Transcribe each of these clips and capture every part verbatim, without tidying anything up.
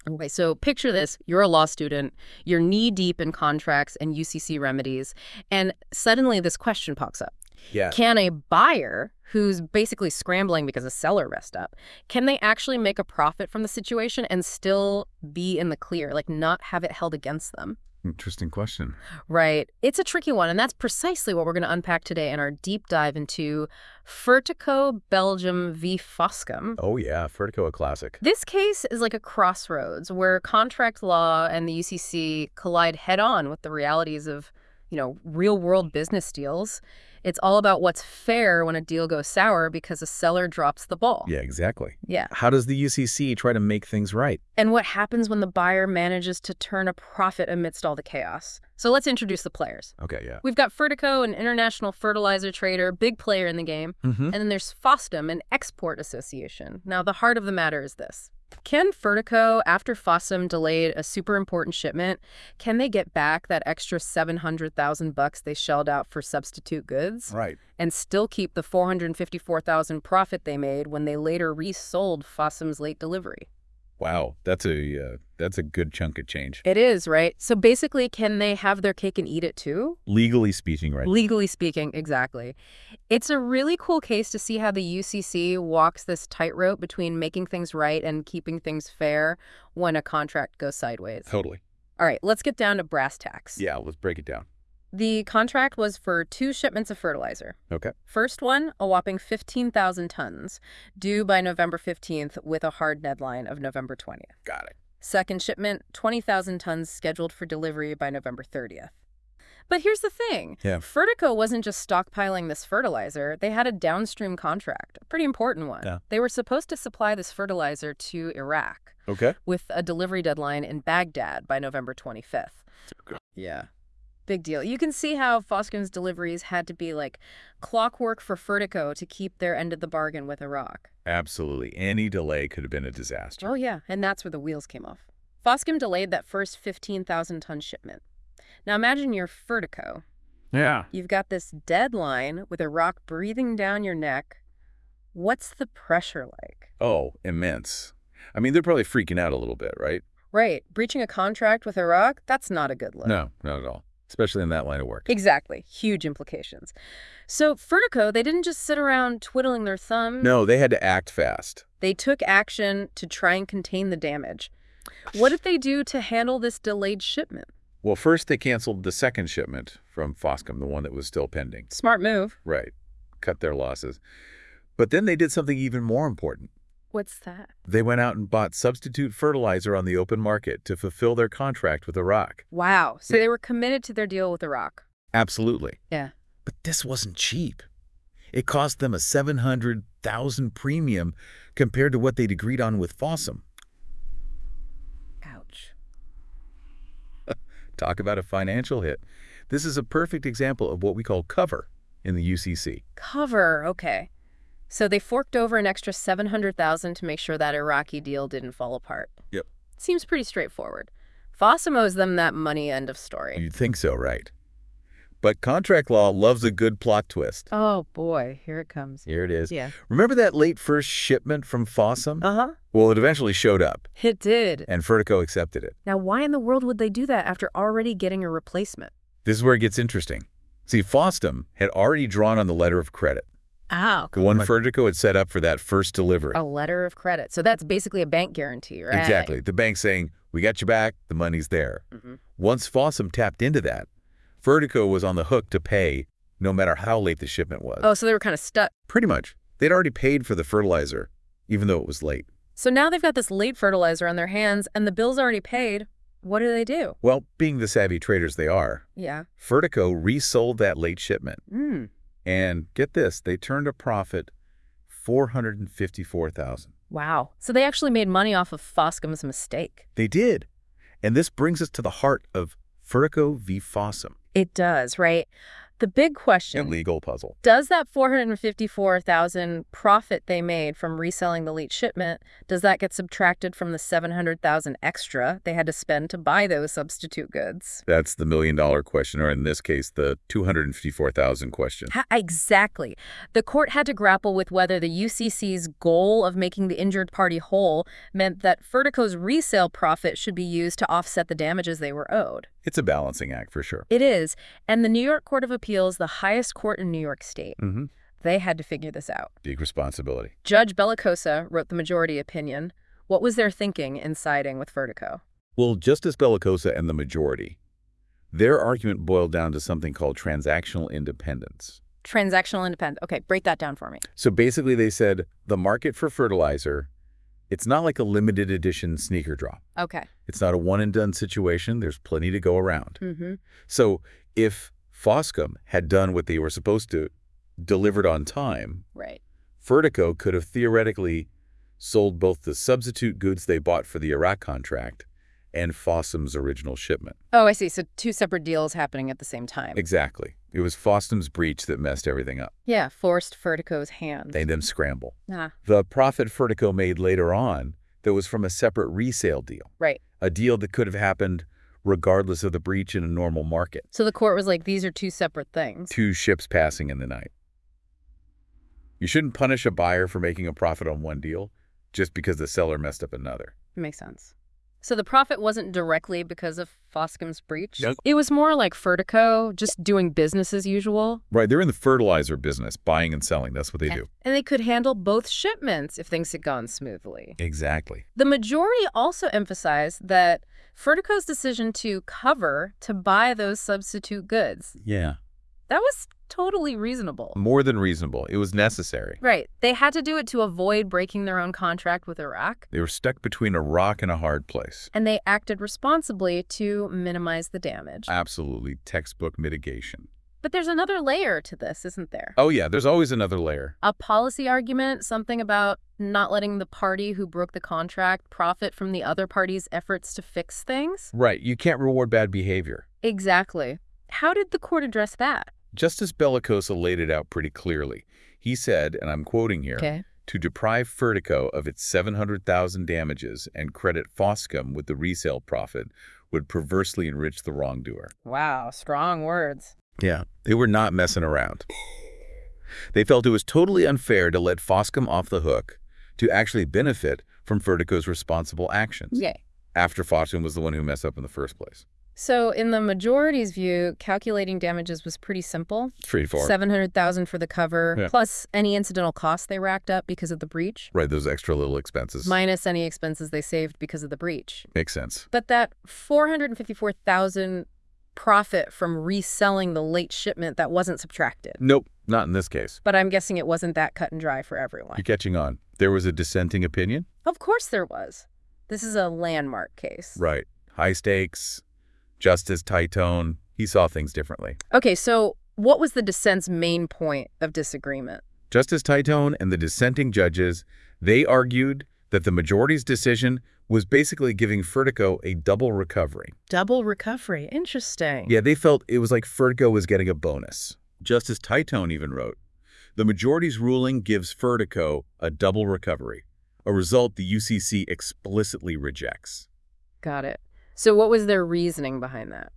Okay, so picture this. You're a law student. You're knee-deep in contracts and U C C remedies, and suddenly this question pops up. Yeah. Can a buyer who's basically scrambling because a seller messed up, can they actually make a profit from the situation and still be in the clear, like not have it held against them? Interesting question. Right. It's a tricky one, and that's precisely what we're going to unpack today in our deep dive into Fertico Belgium v. Foscom. Oh, yeah. Fertico, a classic. This case is like a crossroads where contract law and the U C C collide head-on with the realities of, you know, real-world business deals. It's all about what's fair when a deal goes sour because a seller drops the ball. Yeah, exactly. Yeah. How does the U C C try to make things right? And what happens when the buyer manages to turn a profit amidst all the chaos? So let's introduce the players. Okay, yeah. We've got Fertico, an international fertilizer trader, big player in the game. Mm-hmm. And then there's Foscom, an export association. Now, the heart of the matter is this. Can Fertico, after Foscom delayed a super important shipment, can they get back that extra seven hundred thousand bucks they shelled out for substitute goods? Right. And still keep the four hundred fifty-four thousand profit they made when they later resold Foscom's late delivery? Wow, that's a uh, that's a good chunk of change. It is, right? So basically, can they have their cake and eat it too? Legally speaking, right? Legally speaking, exactly. It's a really cool case to see how the U C C walks this tightrope between making things right and keeping things fair when a contract goes sideways. Totally. All right, let's get down to brass tacks. Yeah, let's break it down. The contract was for two shipments of fertilizer. Okay. First one, a whopping fifteen thousand tons, due by November fifteenth with a hard deadline of November twentieth. Got it. Second shipment, twenty thousand tons scheduled for delivery by November thirtieth. But here's the thing. Yeah. Fertico wasn't just stockpiling this fertilizer. They had a downstream contract, a pretty important one. Yeah. They were supposed to supply this fertilizer to Iraq Okay. with a delivery deadline in Baghdad by November twenty-fifth. Yeah. Big deal. You can see how Foscom's deliveries had to be like clockwork for Fertico to keep their end of the bargain with Iraq. Absolutely. Any delay could have been a disaster. Oh, yeah. And that's where the wheels came off. Foscom delayed that first fifteen thousand ton shipment. Now imagine you're Fertico. Yeah. You've got this deadline with Iraq breathing down your neck. What's the pressure like? Oh, immense. I mean, they're probably freaking out a little bit, right? Right. Breaching a contract with Iraq, that's not a good look. No, not at all. Especially in that line of work. Exactly. Huge implications. So Fertico, they didn't just sit around twiddling their thumbs. No, they had to act fast. They took action to try and contain the damage. What did they do to handle this delayed shipment? Well, first they canceled the second shipment from Foscom, the one that was still pending. Smart move. Right. Cut their losses. But then they did something even more important. What's that? They went out and bought substitute fertilizer on the open market to fulfill their contract with Iraq. Wow. So they were committed to their deal with Iraq. Absolutely. Yeah. But this wasn't cheap. It cost them a seven hundred thousand dollars premium compared to what they'd agreed on with Foscom. Ouch. Talk about a financial hit. This is a perfect example of what we call cover in the U C C. Cover. Okay. So they forked over an extra seven hundred thousand dollars to make sure that Iraqi deal didn't fall apart. Yep. Seems pretty straightforward. Foscom owes them that money, end of story. You'd think so, right? But contract law loves a good plot twist. Oh, boy. Here it comes. Here it is. Yeah. Remember that late first shipment from Foscom? Uh-huh. Well, it eventually showed up, It did. and Fertico accepted it. Now, why in the world would they do that after already getting a replacement? This is where it gets interesting. See, Foscom had already drawn on the letter of credit, Oh, the one Fertico had set up for that first delivery. a letter of credit. So that's basically a bank guarantee, right? Exactly. The bank saying, we got your back, the money's there. Mm-hmm. Once Foscom tapped into that, Fertico was on the hook to pay no matter how late the shipment was. Oh, so they were kind of stuck. Pretty much. They'd already paid for the fertilizer, even though it was late. So now they've got this late fertilizer on their hands and the bill's already paid. What do they do? Well, being the savvy traders they are, Yeah. Fertico resold that late shipment. Mm. And get this, they turned a profit four hundred fifty-four thousand dollars. Wow. So they actually made money off of Foscom's mistake. They did. And this brings us to the heart of Fertico v. Foscom. It does, right? The big A question, legal puzzle. does that four hundred fifty-four thousand dollars profit they made from reselling the late shipment, does that get subtracted from the seven hundred thousand dollars extra they had to spend to buy those substitute goods? That's the million-dollar question, or in this case, the two hundred fifty-four thousand question. Ha exactly. The court had to grapple with whether the U C C's goal of making the injured party whole meant that Fertico's resale profit should be used to offset the damages they were owed. It's a balancing act for sure. It is, and the New York Court of Appeals, the highest court in New York State, Mm-hmm. they had to figure this out. Big responsibility. Judge Bellicosa wrote the majority opinion. What was their thinking in siding with Fertico? Well, Justice Bellicosa and the majority, their argument boiled down to something called transactional independence. Transactional independence. Okay, break that down for me. So basically they said the market for fertilizer, it's not like a limited edition sneaker drop. Okay. It's not a one-and-done situation. There's plenty to go around. Mm-hmm. So if Foscom had done what they were supposed to, delivered on time, Right. Fertico could have theoretically sold both the substitute goods they bought for the Iraq contract and Fossam's original shipment. Oh, I see. So two separate deals happening at the same time. Exactly. It was Fossam's breach that messed everything up. Yeah, forced Fertico's hand. Made them scramble. Ah, The profit Fertico made later on that was from a separate resale deal, right. a deal that could have happened regardless of the breach in a normal market. So the court was like, these are two separate things. Two ships passing in the night. You shouldn't punish a buyer for making a profit on one deal just because the seller messed up another. Makes sense. So the profit wasn't directly because of Foscom's breach? Yes. It was more like Fertico just doing business as usual. Right, they're in the fertilizer business, buying and selling. That's what they do. And they could handle both shipments if things had gone smoothly. Exactly. The majority also emphasized that Fertico's decision to cover to buy those substitute goods, Yeah. that was totally reasonable. More than reasonable. It was necessary. Right. They had to do it to avoid breaking their own contract with Iraq, They were stuck between a rock and a hard place. and they acted responsibly to minimize the damage. Absolutely textbook mitigation. But there's another layer to this, isn't there? Oh yeah, there's always another layer. A policy argument, something about not letting the party who broke the contract profit from the other party's efforts to fix things? Right, you can't reward bad behavior. Exactly. How did the court address that? Justice Bellicosa laid it out pretty clearly. He said, and I'm quoting here, Okay. to deprive Fertico of its seven hundred thousand dollars damages and credit Foscom with the resale profit would perversely enrich the wrongdoer. Wow, strong words. Yeah, they were not messing around. They felt it was totally unfair to let Foscom off the hook to actually benefit from Fertico's responsible actions Yay. after Foscom was the one who messed up in the first place. So in the majority's view, calculating damages was pretty simple. Straightforward. seven hundred thousand dollars for the cover, Yeah. plus any incidental costs they racked up because of the breach, Right, those extra little expenses. minus any expenses they saved because of the breach. Makes sense. But that four hundred fifty-four thousand dollars profit from reselling the late shipment, that wasn't subtracted. Nope, not in this case. But I'm guessing it wasn't that cut and dry for everyone. You're catching on. There was a dissenting opinion? Of course there was. This is a landmark case. Right. High stakes, Justice Titone, he saw things differently. Okay, so what was the dissent's main point of disagreement? Justice Titone and the dissenting judges, they argued that the majority's decision was basically giving Fertico a double recovery. Double recovery. Interesting. Yeah, they felt it was like Fertico was getting a bonus. Justice Titone even wrote, the majority's ruling gives Fertico a double recovery, a result the U C C explicitly rejects. Got it. So what was their reasoning behind that?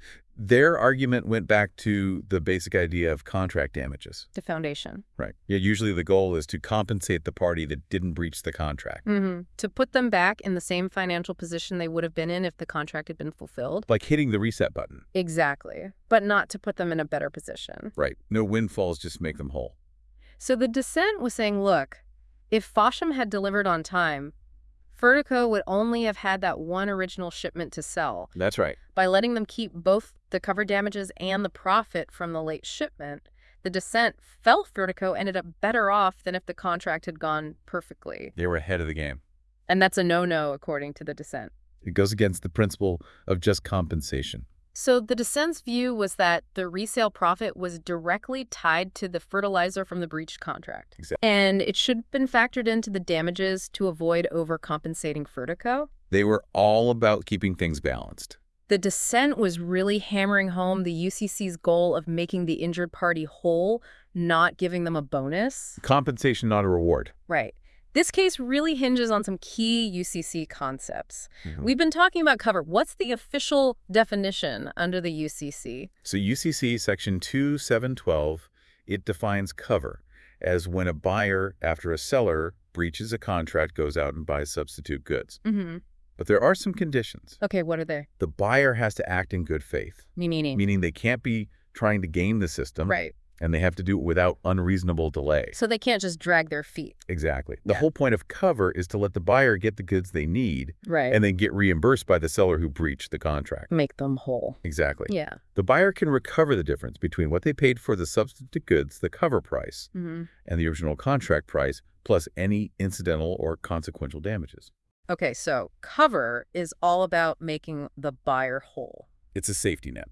Their argument went back to the basic idea of contract damages. The foundation. Right. Yeah, usually the goal is to compensate the party that didn't breach the contract. Mm-hmm. To put them back in the same financial position they would have been in if the contract had been fulfilled. Like hitting the reset button. Exactly. But not to put them in a better position. Right. No windfalls, just make them whole. So the dissent was saying, look, if Fosham had delivered on time, Fertico would only have had that one original shipment to sell. That's right. By letting them keep both the cover damages and the profit from the late shipment, the dissent felt Fertico ended up better off than if the contract had gone perfectly. They were ahead of the game. And that's a no-no, according to the dissent. It goes against the principle of just compensation. So the dissent's view was that the resale profit was directly tied to the fertilizer from the breached contract. Exactly. And it should have been factored into the damages to avoid overcompensating Fertico. They were all about keeping things balanced. The dissent was really hammering home the U C C's goal of making the injured party whole, not giving them a bonus. Compensation, not a reward. Right. This case really hinges on some key U C C concepts. Mm-hmm. We've been talking about cover. What's the official definition under the U C C? So U C C Section two seven twelve, it defines cover as when a buyer, after a seller breaches a contract, goes out and buys substitute goods. Mm-hmm. But there are some conditions. Okay, what are they? The buyer has to act in good faith, Meaning? meaning they can't be trying to game the system, Right. and they have to do it without unreasonable delay. So they can't just drag their feet. Exactly. The Yeah. whole point of cover is to let the buyer get the goods they need Right. and then get reimbursed by the seller who breached the contract. Make them whole. Exactly. Yeah. The buyer can recover the difference between what they paid for the substitute goods, the cover price, Mm-hmm. and the original contract price, plus any incidental or consequential damages. Okay, so cover is all about making the buyer whole. It's a safety net.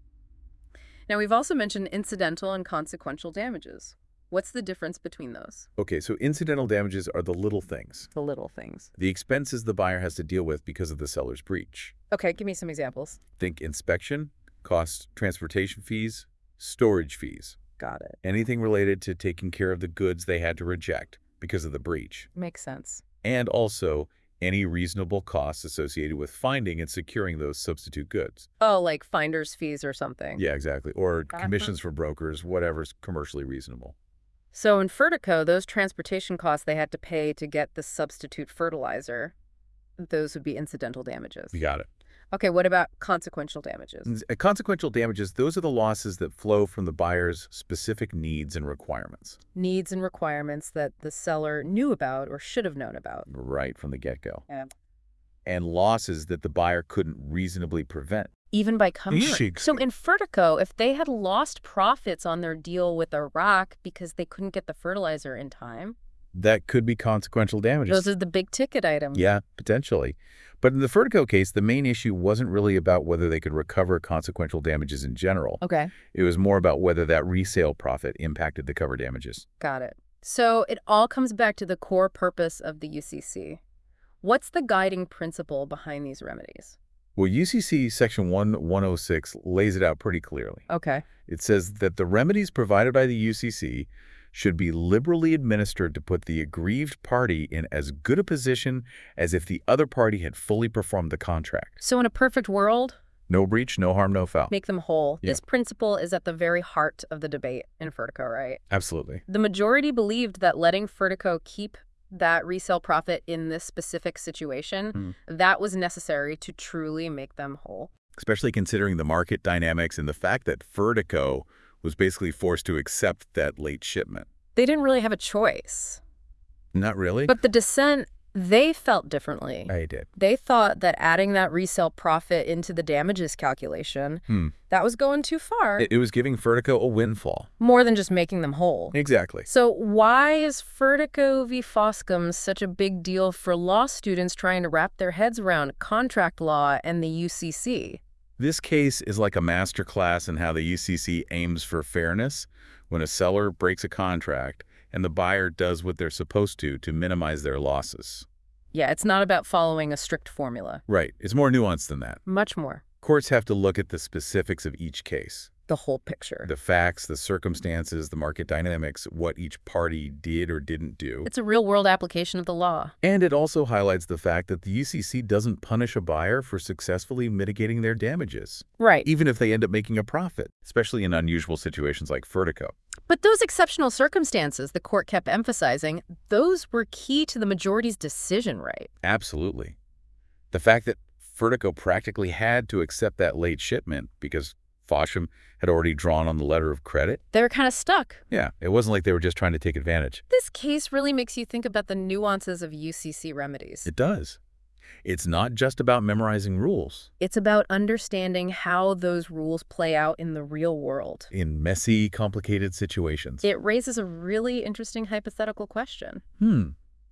Now, we've also mentioned incidental and consequential damages. What's the difference between those? Okay, so incidental damages are the little things, The little things. the expenses the buyer has to deal with because of the seller's breach. Okay, give me some examples. Think inspection, cost, transportation fees, storage fees, Got it. anything related to taking care of the goods they had to reject because of the breach, Makes sense. and also any reasonable costs associated with finding and securing those substitute goods. Oh, like finder's fees or something. Yeah, exactly. Or Uh-huh. commissions for brokers, whatever's commercially reasonable. So in Fertico, those transportation costs they had to pay to get the substitute fertilizer, those would be incidental damages. You got it. Okay, what about consequential damages? And s- Consequential damages, those are the losses that flow from the buyer's specific needs and requirements. Needs and requirements that the seller knew about or should have known about. Right from the get-go. Yeah. And losses that the buyer couldn't reasonably prevent. Even by comfort. Easy. So in Fertico, if they had lost profits on their deal with Iraq because they couldn't get the fertilizer in time, That could be consequential damages. those are the big ticket items. Yeah, potentially. But in the Fertico case, the main issue wasn't really about whether they could recover consequential damages in general. Okay, It was more about whether that resale profit impacted the cover damages. got it. So it all comes back to the core purpose of the U C C. What's the guiding principle behind these remedies? Well, U C C Section one one oh six lays it out pretty clearly. Okay. It says that the remedies provided by the U C C should be liberally administered to put the aggrieved party in as good a position as if the other party had fully performed the contract. So in a perfect world, No breach, no harm, no foul. make them whole. Yeah. This principle is at the very heart of the debate in Fertico, right? Absolutely. The majority believed that letting Fertico keep that resale profit in this specific situation, Mm. that was necessary to truly make them whole. Especially considering the market dynamics and the fact that Fertico was basically forced to accept that late shipment. They didn't really have a choice. Not really? But the dissent, they felt differently. I did. They thought that adding that resale profit into the damages calculation, Hmm. that was going too far. It, it was giving Fertico a windfall. More than just making them whole. Exactly. So why is Fertico v. Foscom such a big deal for law students trying to wrap their heads around contract law and the U C C? This case is like a masterclass in how the U C C aims for fairness when a seller breaks a contract and the buyer does what they're supposed to to minimize their losses. Yeah, it's not about following a strict formula. Right. It's more nuanced than that. Much more. Courts have to look at the specifics of each case. The whole picture. The facts, the circumstances, the market dynamics, what each party did or didn't do. It's a real-world application of the law. And it also highlights the fact that the U C C doesn't punish a buyer for successfully mitigating their damages, Right. even if they end up making a profit, especially in unusual situations like Fertico. But those exceptional circumstances the court kept emphasizing, those were key to the majority's decision, right? Absolutely. The fact that Fertico practically had to accept that late shipment because Fosham had already drawn on the letter of credit. They were kind of stuck. Yeah, it wasn't like they were just trying to take advantage. This case really makes you think about the nuances of U C C remedies. It does. It's not just about memorizing rules. It's about understanding how those rules play out in the real world. In messy, complicated situations. It raises a really interesting hypothetical question. Hmm.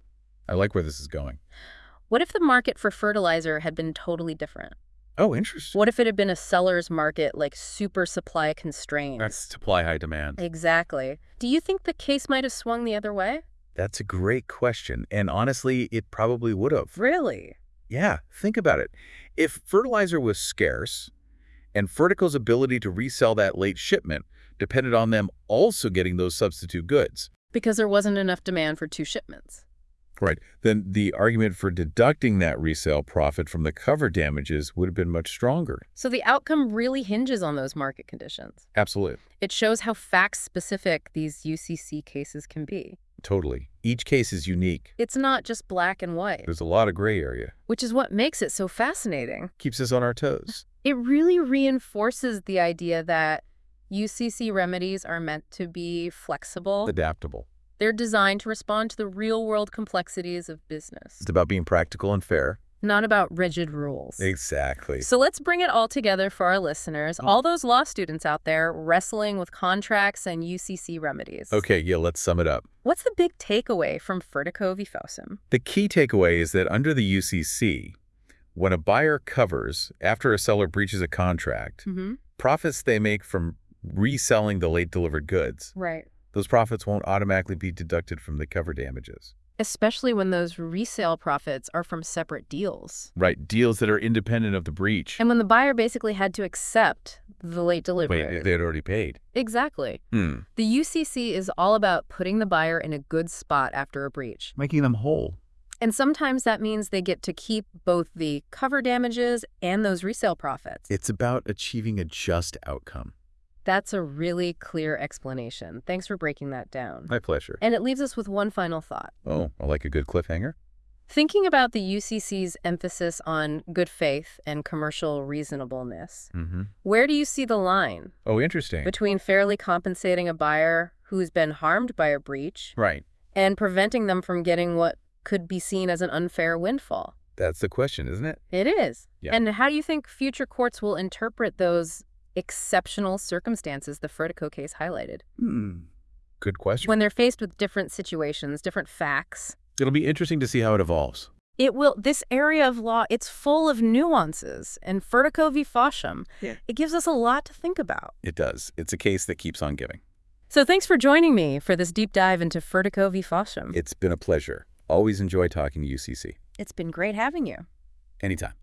I like where this is going. What if the market for fertilizer had been totally different? Oh, interesting. What if it had been a seller's market, like super supply constrained? That's supply high demand. Exactly. Do you think the case might have swung the other way? That's a great question. And honestly, it probably would have. Really? Yeah, think about it. If fertilizer was scarce, and Fertico's ability to resell that late shipment depended on them also getting those substitute goods. Because there wasn't enough demand for two shipments. Right. Then the argument for deducting that resale profit from the cover damages would have been much stronger. So the outcome really hinges on those market conditions. Absolutely. It shows how fact-specific these U C C cases can be. Totally. Each case is unique. It's not just black and white. There's a lot of gray area. Which is what makes it so fascinating. Keeps us on our toes. It really reinforces the idea that U C C remedies are meant to be flexible. Adaptable. They're designed to respond to the real-world complexities of business. It's about being practical and fair. Not about rigid rules. Exactly. So let's bring it all together for our listeners, all those law students out there wrestling with contracts and U C C remedies. Okay, yeah, let's sum it up. What's the big takeaway from Fertico v. Fossum? The key takeaway is that under the U C C, when a buyer covers after a seller breaches a contract, Mm-hmm. profits they make from reselling the late delivered goods, Right. those profits won't automatically be deducted from the cover damages. Especially when those resale profits are from separate deals. Right, deals that are independent of the breach. And when the buyer basically had to accept the late delivery. Wait, they had already paid. Exactly. Hmm. The U C C is all about putting the buyer in a good spot after a breach. Making them whole. And sometimes that means they get to keep both the cover damages and those resale profits. It's about achieving a just outcome. That's a really clear explanation. Thanks for breaking that down. My pleasure. And it leaves us with one final thought. Oh, I like a good cliffhanger. Thinking about the U C C's emphasis on good faith and commercial reasonableness, Mm-hmm. where do you see the line Oh, interesting. between fairly compensating a buyer who's been harmed by a breach Right. and preventing them from getting what could be seen as an unfair windfall? That's the question, isn't it? It is. Yeah. And how do you think future courts will interpret those exceptional circumstances the Fertico case highlighted? Hmm. Good question. When they're faced with different situations, different facts, It'll be interesting to see how it evolves. it will, this area of law, it's full of nuances. And Fertico v. Fossum, Yeah. it gives us a lot to think about. It does. It's a case that keeps on giving. So thanks for joining me for this deep dive into Fertico v. Fossum. It's been a pleasure. Always enjoy talking to U C C. It's been great having you. Anytime.